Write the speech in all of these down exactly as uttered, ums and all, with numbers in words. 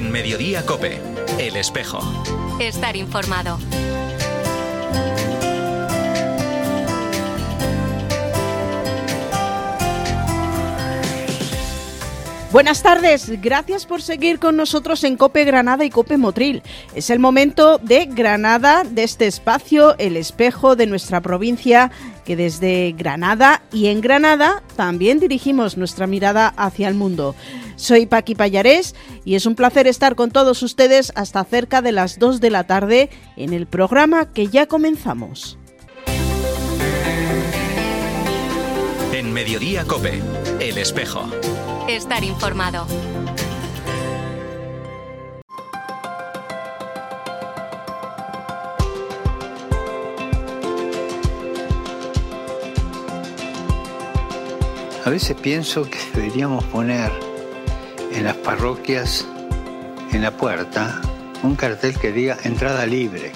En Mediodía COPE, El Espejo. Estar informado. Buenas tardes, gracias por seguir con nosotros en COPE Granada y COPE Motril. Es el momento de Granada, de este espacio, El Espejo de nuestra provincia, que desde Granada y en Granada también dirigimos nuestra mirada hacia el mundo. Soy Paqui Pallarés y es un placer estar con todos ustedes hasta cerca de las dos de la tarde en el programa que ya comenzamos. En Mediodía COPE, El Espejo. Estar informado. A veces pienso que deberíamos poner en las parroquias, en la puerta, un cartel que diga entrada libre.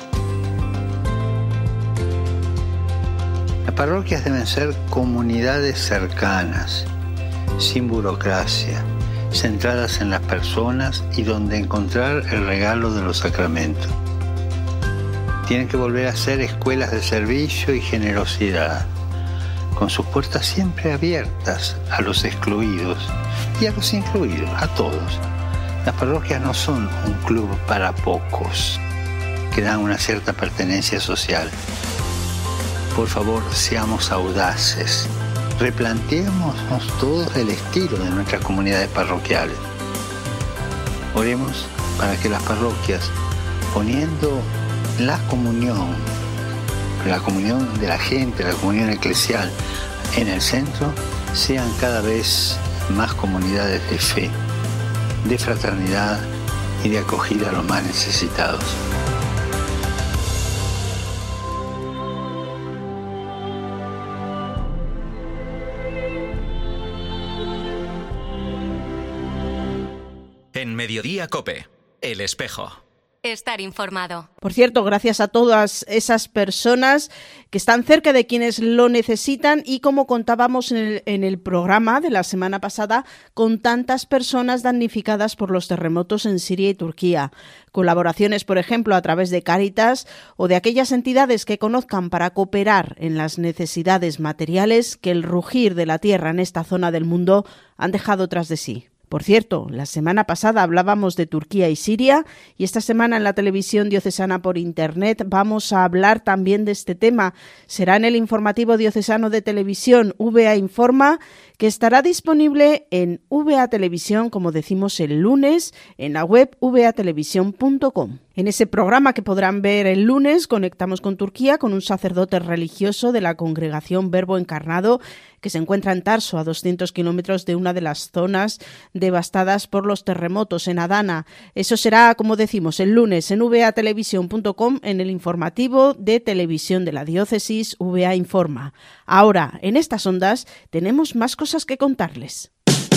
Las parroquias deben ser comunidades cercanas, sin burocracia, centradas en las personas y donde encontrar el regalo de los sacramentos. Tienen que volver a ser escuelas de servicio y generosidad, con sus puertas siempre abiertas a los excluidos y a los incluidos, a todos. Las parroquias no son un club para pocos, que dan una cierta pertenencia social. Por favor, seamos audaces. Replanteémonos todos el estilo de nuestras comunidades parroquiales. Oremos para que las parroquias, poniendo la comunión, la comunión de la gente, la comunión eclesial en el centro, sean cada vez más comunidades de fe, de fraternidad y de acogida a los más necesitados. En Mediodía COPE, El Espejo. Estar informado. Por cierto, gracias a todas esas personas que están cerca de quienes lo necesitan y como contábamos en el, en el programa de la semana pasada, con tantas personas damnificadas por los terremotos en Siria y Turquía. Colaboraciones, por ejemplo, a través de Cáritas o de aquellas entidades que conozcan para cooperar en las necesidades materiales que el rugir de la tierra en esta zona del mundo han dejado tras de sí. Por cierto, la semana pasada hablábamos de Turquía y Siria y esta semana en la televisión diocesana por internet vamos a hablar también de este tema. Será en el informativo diocesano de televisión V A Informa, que estará disponible en V A Televisión, como decimos, el lunes en la web v a televisión punto com. En ese programa que podrán ver el lunes, conectamos con Turquía con un sacerdote religioso de la congregación Verbo Encarnado que se encuentra en Tarso, a doscientos kilómetros de una de las zonas devastadas por los terremotos en Adana. Eso será, como decimos, el lunes en v a televisión punto com en el informativo de televisión de la diócesis V A Informa. Ahora, en estas ondas, tenemos más cosas que contarles.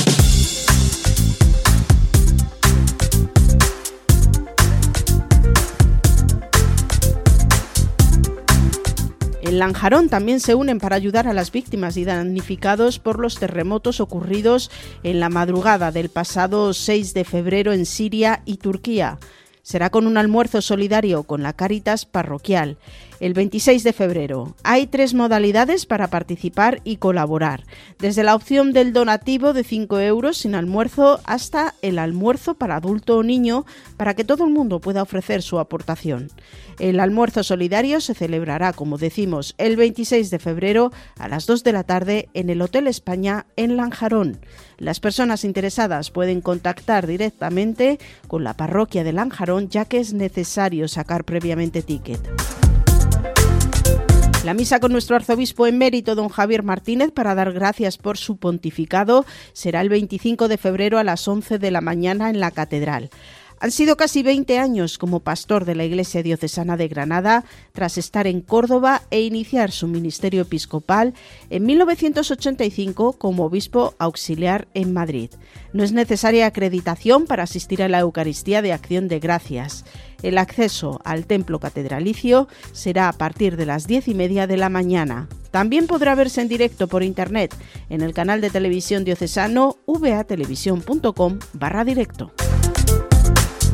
En Lanjarón también se unen para ayudar a las víctimas y damnificados por los terremotos ocurridos en la madrugada del pasado seis de febrero en Siria y Turquía. Será con un almuerzo solidario con la Cáritas parroquial. El veintiséis de febrero. Hay tres modalidades para participar y colaborar. Desde la opción del donativo de cinco euros sin almuerzo hasta el almuerzo para adulto o niño para que todo el mundo pueda ofrecer su aportación. El almuerzo solidario se celebrará, como decimos, el veintiséis de febrero a las dos de la tarde en el Hotel España en Lanjarón. Las personas interesadas pueden contactar directamente con la parroquia de Lanjarón, ya que es necesario sacar previamente ticket. La misa con nuestro arzobispo emérito, don Javier Martínez, para dar gracias por su pontificado, será el veinticinco de febrero a las once de la mañana en la catedral. Han sido casi veinte años como pastor de la Iglesia Diocesana de Granada, tras estar en Córdoba e iniciar su ministerio episcopal en mil novecientos ochenta y cinco como obispo auxiliar en Madrid. No es necesaria acreditación para asistir a la Eucaristía de Acción de Gracias. El acceso al templo catedralicio será a partir de las diez y media de la mañana. También podrá verse en directo por internet en el canal de televisión diocesano v a televisión punto com barra directo.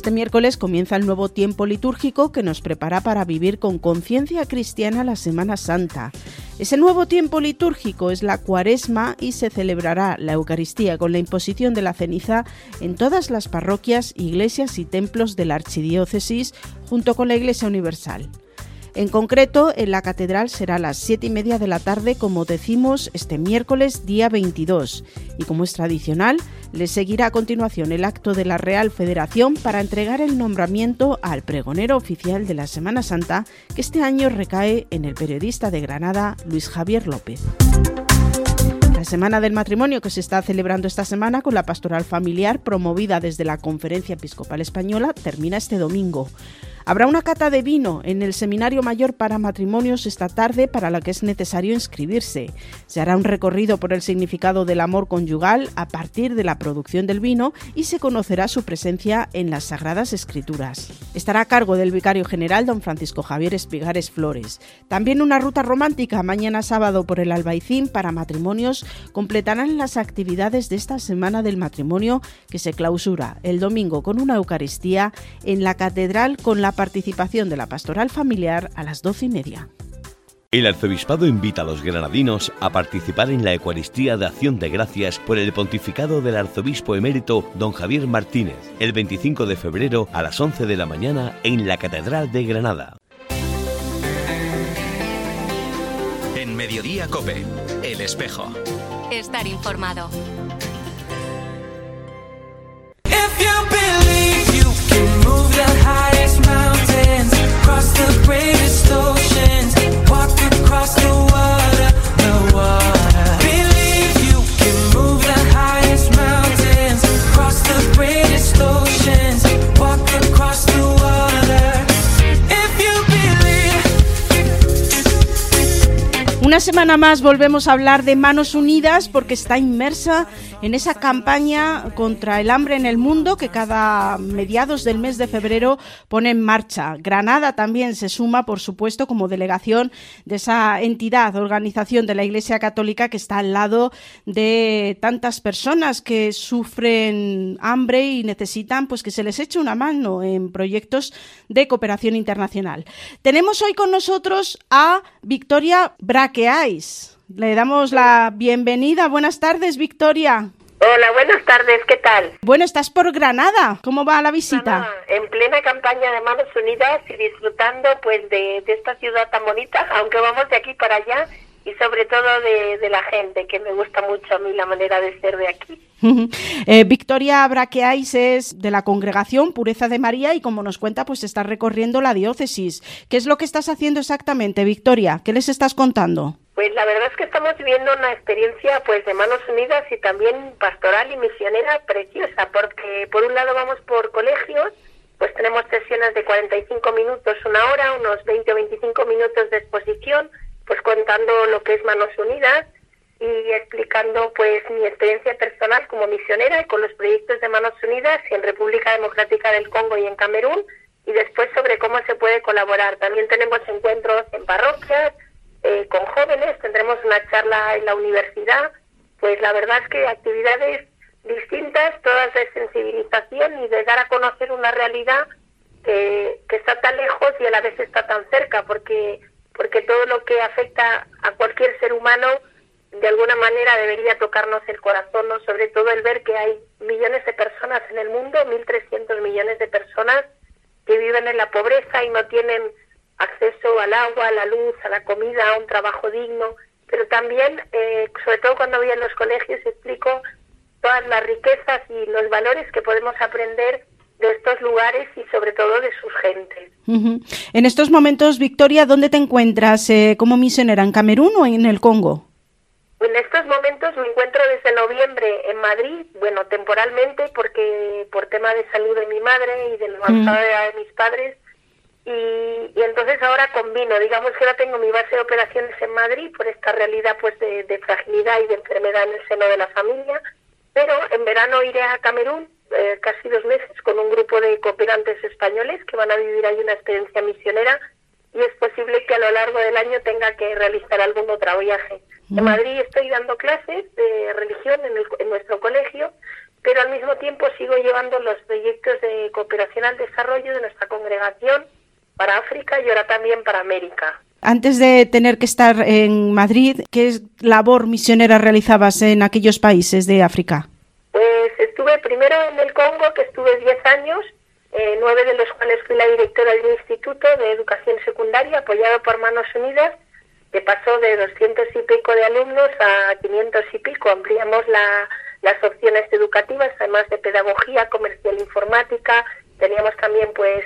Este miércoles comienza el nuevo tiempo litúrgico que nos prepara para vivir con conciencia cristiana la Semana Santa. Ese nuevo tiempo litúrgico es la Cuaresma y se celebrará la Eucaristía con la imposición de la ceniza en todas las parroquias, iglesias y templos de la Archidiócesis junto con la Iglesia Universal. En concreto, en la Catedral será a las siete y media de la tarde, como decimos, este miércoles día veintidós. Y como es tradicional, le seguirá a continuación el acto de la Real Federación para entregar el nombramiento al pregonero oficial de la Semana Santa, que este año recae en el periodista de Granada, Luis Javier López. La Semana del Matrimonio, que se está celebrando esta semana con la pastoral familiar promovida desde la Conferencia Episcopal Española, termina este domingo. Habrá una cata de vino en el Seminario Mayor para Matrimonios esta tarde, para la que es necesario inscribirse. Se hará un recorrido por el significado del amor conyugal a partir de la producción del vino y se conocerá su presencia en las Sagradas Escrituras. Estará a cargo del vicario general, don Francisco Javier Espigares Flores. También una ruta romántica mañana sábado por el Albaicín para matrimonios completarán las actividades de esta Semana del Matrimonio, que se clausura el domingo con una Eucaristía en la Catedral con la participación de la pastoral familiar a las doce y media. El Arzobispado invita a los granadinos a participar en la Eucaristía de Acción de Gracias por el pontificado del arzobispo emérito don Javier Martínez, el veinticinco de febrero a las once de la mañana en la Catedral de Granada. En Mediodía COPE, El Espejo. Estar informado. Una semana más volvemos a hablar de Manos Unidas porque está inmersa en esa campaña contra el hambre en el mundo que cada mediados del mes de febrero pone en marcha. Granada también se suma, por supuesto, como delegación de esa entidad, organización de la Iglesia Católica que está al lado de tantas personas que sufren hambre y necesitan pues que se les eche una mano en proyectos de cooperación internacional. Tenemos hoy con nosotros a Victoria Braqueais. Le damos la bienvenida. Buenas tardes, Victoria. Hola, buenas tardes, ¿qué tal? Bueno, estás por Granada. ¿Cómo va la visita? Nada, en plena campaña de Manos Unidas y disfrutando pues de, de esta ciudad tan bonita, aunque vamos de aquí para allá, y sobre todo de, de la gente, que me gusta mucho a mí la manera de ser de aquí. eh, Victoria Braqueais es de la Congregación Pureza de María y, como nos cuenta, pues estás recorriendo la diócesis. ¿Qué es lo que estás haciendo exactamente, Victoria? ¿Qué les estás contando? Pues la verdad es que estamos viviendo una experiencia pues de Manos Unidas y también pastoral y misionera preciosa, porque por un lado vamos por colegios, pues tenemos sesiones de cuarenta y cinco minutos, una hora, unos veinte o veinticinco minutos de exposición, pues contando lo que es Manos Unidas y explicando pues mi experiencia personal como misionera y con los proyectos de Manos Unidas en República Democrática del Congo y en Camerún, y después sobre cómo se puede colaborar. También tenemos encuentros en parroquias, eh, con jóvenes, tendremos una charla en la universidad, pues la verdad es que actividades distintas, todas de sensibilización y de dar a conocer una realidad que, que está tan lejos y a la vez está tan cerca, porque porque todo lo que afecta a cualquier ser humano de alguna manera debería tocarnos el corazón, ¿no? Sobre todo el ver que hay millones de personas en el mundo, mil trescientos millones de personas que viven en la pobreza y no tienen acceso al agua, a la luz, a la comida, a un trabajo digno, pero también, eh, sobre todo cuando voy a los colegios, explico todas las riquezas y los valores que podemos aprender de estos lugares y sobre todo de sus gentes. Uh-huh. En estos momentos, Victoria, ¿dónde te encuentras eh, como misionera? ¿En Camerún o en el Congo? En estos momentos me encuentro desde noviembre en Madrid, bueno, temporalmente porque por tema de salud de mi madre y de la avanzada uh-huh. edad de mis padres, y, y entonces ahora combino, digamos que ahora tengo mi base de operaciones en Madrid por esta realidad pues de, de fragilidad y de enfermedad en el seno de la familia, pero en verano iré a Camerún, Eh, casi dos meses con un grupo de cooperantes españoles que van a vivir ahí una experiencia misionera, y es posible que a lo largo del año tenga que realizar algún otro viaje. En Madrid estoy dando clases de religión en, el, en nuestro colegio, pero al mismo tiempo sigo llevando los proyectos de cooperación al desarrollo de nuestra congregación para África y ahora también para América. Antes de tener que estar en Madrid, ¿qué labor misionera realizabas en aquellos países de África? Pues estuve primero en el Congo, que estuve diez años, eh, nueve de los cuales fui la directora de un instituto de educación secundaria apoyado por Manos Unidas, que pasó de doscientos y pico de alumnos a quinientos y pico. Ampliamos la, las opciones educativas, además de pedagogía, comercial, informática. Teníamos también pues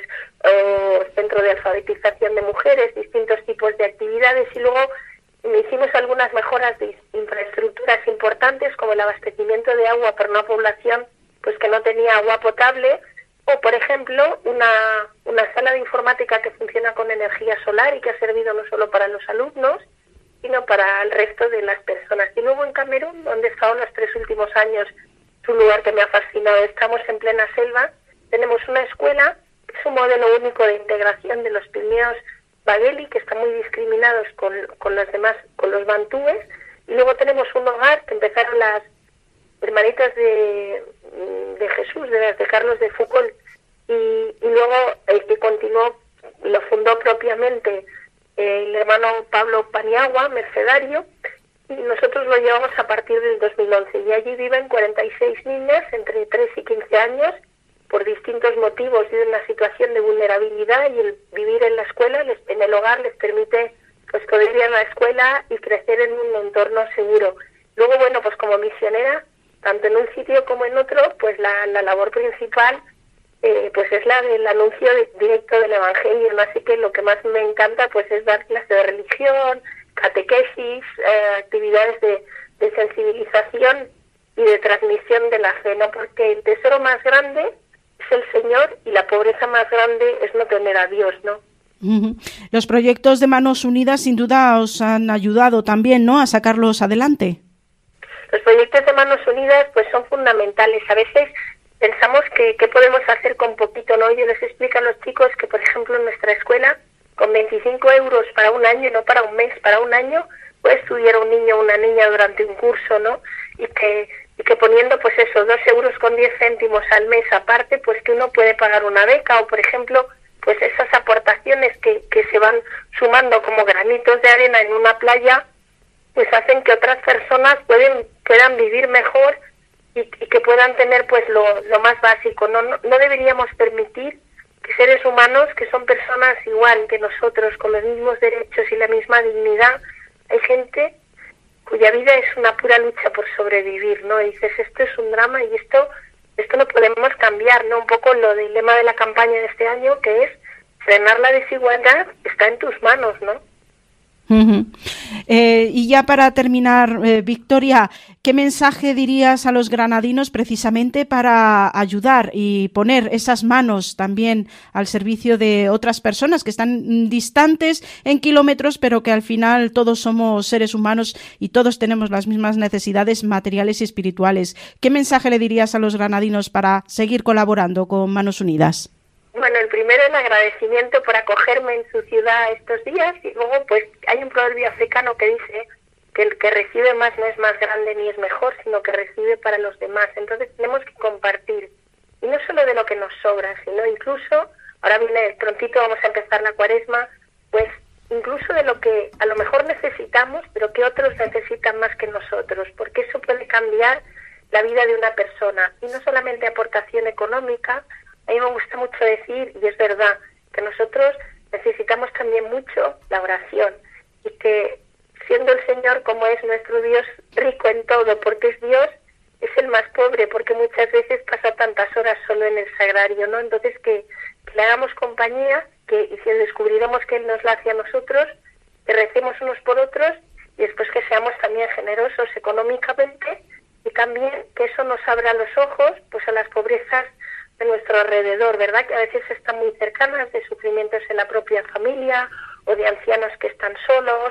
eh, centro de alfabetización de mujeres, distintos tipos de actividades, y luego hicimos algunas mejoras de infraestructuras importantes, como el abastecimiento de agua para una población pues que no tenía agua potable, o por ejemplo una, una sala de informática que funciona con energía solar y que ha servido no solo para los alumnos, sino para el resto de las personas. Y luego en Camerún, donde he estado los tres últimos años, es un lugar que me ha fascinado. Estamos en plena selva, tenemos una escuela que es un modelo único de integración de los pigmeos Bageli, que están muy discriminados con, con los demás, con los bantúes, y luego tenemos un hogar que empezaron las hermanitas de, de Jesús, de las de Carlos de Foucault, y, y luego el que continuó, lo fundó propiamente eh, el hermano Pablo Paniagua, mercedario, y nosotros lo llevamos a partir del dos mil once, y allí viven cuarenta y seis niñas entre tres y quince años, por distintos motivos y de una situación de vulnerabilidad, y el vivir en la escuela, les, en el hogar, les permite pues poder ir a la escuela y crecer en un entorno seguro. Luego, bueno, pues como misionera, tanto en un sitio como en otro, pues la, la labor principal eh, pues es la del anuncio de, directo del Evangelio, ¿no? Así que lo que más me encanta pues es dar clases de religión, catequesis, eh, actividades de, de sensibilización y de transmisión de la fe, ¿no? Porque el tesoro más grande es el Señor y la pobreza más grande es no tener a Dios, ¿no? Uh-huh. Los proyectos de Manos Unidas sin duda os han ayudado también, ¿no?, a sacarlos adelante. Los proyectos de Manos Unidas pues son fundamentales. A veces pensamos que, que podemos hacer con poquito, ¿no? Yo les explico a los chicos que, por ejemplo, en nuestra escuela, con veinticinco euros para un año, no para un mes, para un año, puede estudiar un niño o una niña durante un curso, ¿no? Y que y que poniendo pues eso, dos euros con diez céntimos al mes aparte, pues que uno puede pagar una beca, o por ejemplo, pues esas aportaciones que, que se van sumando como granitos de arena en una playa, pues hacen que otras personas pueden, puedan vivir mejor y, y que puedan tener pues lo, lo más básico. No, no, no deberíamos permitir que seres humanos, que son personas igual que nosotros, con los mismos derechos y la misma dignidad, hay gente cuya vida es una pura lucha por sobrevivir, ¿no? Y dices, esto es un drama y esto esto no podemos cambiar, ¿no? Un poco lo del lema de la campaña de este año, que es frenar la desigualdad, está en tus manos, ¿no? Uh-huh. Eh, y ya para terminar, eh, Victoria, ¿qué mensaje dirías a los granadinos precisamente para ayudar y poner esas manos también al servicio de otras personas que están distantes en kilómetros, pero que al final todos somos seres humanos y todos tenemos las mismas necesidades materiales y espirituales? ¿Qué mensaje le dirías a los granadinos para seguir colaborando con Manos Unidas? Bueno, el primero, el agradecimiento por acogerme en su ciudad estos días, y luego pues hay un proverbio africano que dice que el que recibe más no es más grande ni es mejor, sino que recibe para los demás. Entonces tenemos que compartir, y no solo de lo que nos sobra, sino incluso, ahora viene prontito, vamos a empezar la cuaresma, pues incluso de lo que a lo mejor necesitamos, pero que otros necesitan más que nosotros, porque eso puede cambiar la vida de una persona, y no solamente aportación económica. A mí me gusta mucho decir, y es verdad, que nosotros necesitamos también mucho la oración, y que siendo el Señor, como es nuestro Dios, rico en todo, porque es Dios, es el más pobre, porque muchas veces pasa tantas horas solo en el sagrario, ¿no? Entonces que, que le hagamos compañía, que y si descubriremos que Él nos la hace a nosotros, que recemos unos por otros, y después que seamos también generosos económicamente, y también que eso nos abra los ojos pues a las pobrezas de nuestro alrededor, ¿verdad? Que a veces están muy cercanas, de sufrimientos en la propia familia, o de ancianos que están solos,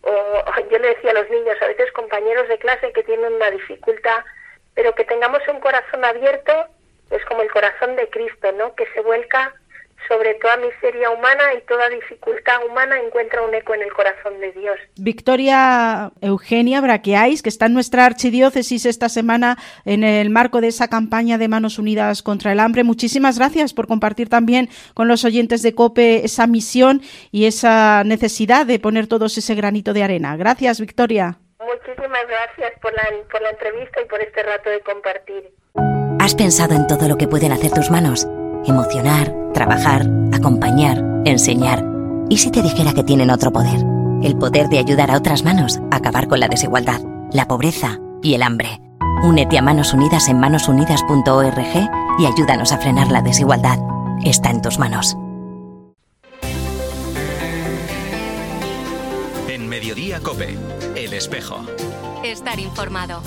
o yo le decía a los niños, a veces compañeros de clase que tienen una dificultad, pero que tengamos un corazón abierto, es como el corazón de Cristo, ¿no? Que se vuelca sobre toda miseria humana y toda dificultad humana encuentra un eco en el corazón de Dios. Victoria Eugenia Braqueais, que está en nuestra archidiócesis esta semana en el marco de esa campaña de Manos Unidas contra el Hambre, muchísimas gracias por compartir también con los oyentes de COPE esa misión y esa necesidad de poner todos ese granito de arena. Gracias, Victoria. Muchísimas gracias por la, por la entrevista y por este rato de compartir. ¿Has pensado en todo lo que pueden hacer tus manos? Emocionar, trabajar, acompañar, enseñar. ¿Y si te dijera que tienen otro poder? El poder de ayudar a otras manos a acabar con la desigualdad, la pobreza y el hambre. Únete a Manos Unidas en manos unidas punto org y ayúdanos a frenar la desigualdad. Está en tus manos. En Mediodía COPE, El Espejo. Estar informado.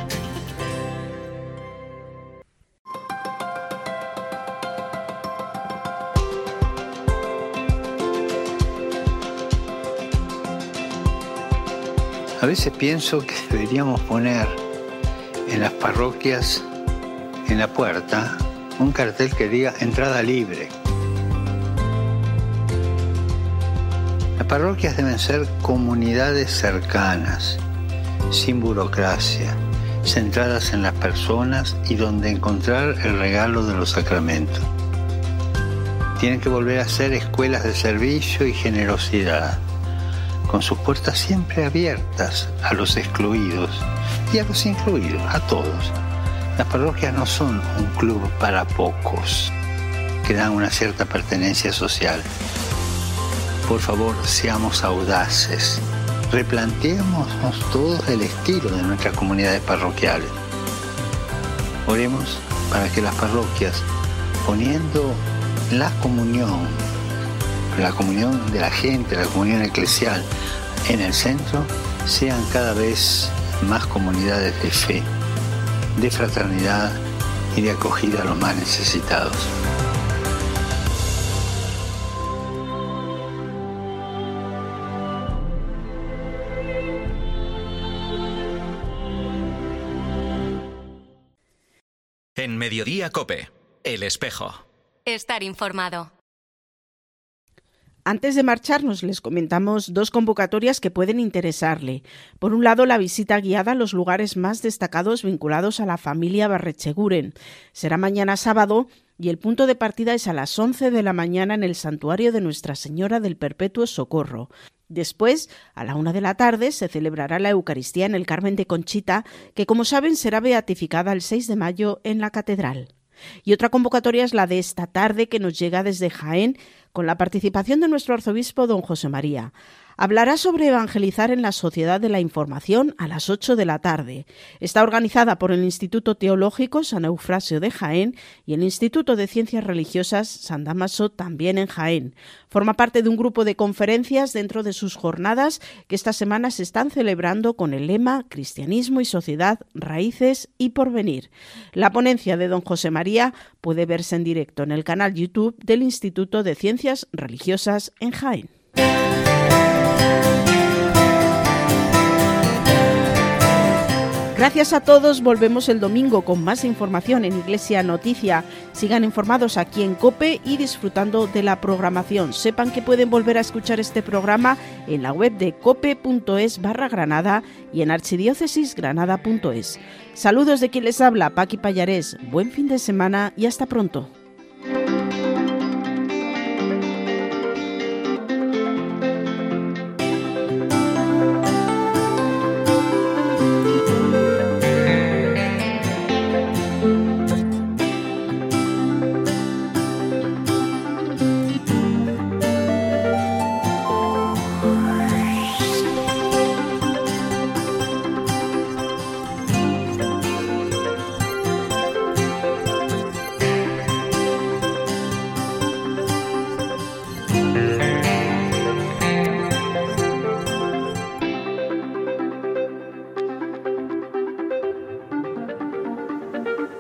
A veces pienso que deberíamos poner en las parroquias, en la puerta, un cartel que diga entrada libre. Las parroquias deben ser comunidades cercanas, sin burocracia, centradas en las personas y donde encontrar el regalo de los sacramentos. Tienen que volver a ser escuelas de servicio y generosidad, con sus puertas siempre abiertas a los excluidos y a los incluidos, a todos. Las parroquias no son un club para pocos, que dan una cierta pertenencia social. Por favor, seamos audaces. Replanteémonos todos el estilo de nuestras comunidades parroquiales. Oremos para que las parroquias, poniendo la comunión, la comunión de la gente, la comunión eclesial en el centro, sean cada vez más comunidades de fe, de fraternidad y de acogida a los más necesitados. En Mediodía COPE, El Espejo. Estar informado. Antes de marcharnos, les comentamos dos convocatorias que pueden interesarle. Por un lado, la visita guiada a los lugares más destacados vinculados a la familia Barretxeguren. Será mañana sábado y el punto de partida es a las once de la mañana en el santuario de Nuestra Señora del Perpetuo Socorro. Después, a la una de la tarde, se celebrará la Eucaristía en el Carmen de Conchita, que, como saben, será beatificada el seis de mayo en la Catedral. Y otra convocatoria es la de esta tarde, que nos llega desde Jaén, con la participación de nuestro arzobispo don José María. Hablará sobre evangelizar en la sociedad de la información a las ocho de la tarde. Está organizada por el Instituto Teológico San Eufrasio de Jaén y el Instituto de Ciencias Religiosas San Dámaso, también en Jaén. Forma parte de un grupo de conferencias dentro de sus jornadas que esta semana se están celebrando con el lema Cristianismo y Sociedad, Raíces y Porvenir. La ponencia de don José María puede verse en directo en el canal YouTube del Instituto de Ciencias Religiosas en Jaén. Gracias a todos, volvemos el domingo con más información en Iglesia Noticia. Sigan informados aquí en COPE y disfrutando de la programación. Sepan que pueden volver a escuchar este programa en la web de cope.es barra Granada y en archidiócesisgranada punto es. Saludos de quien les habla, Paqui Pallarés. Buen fin de semana y hasta pronto.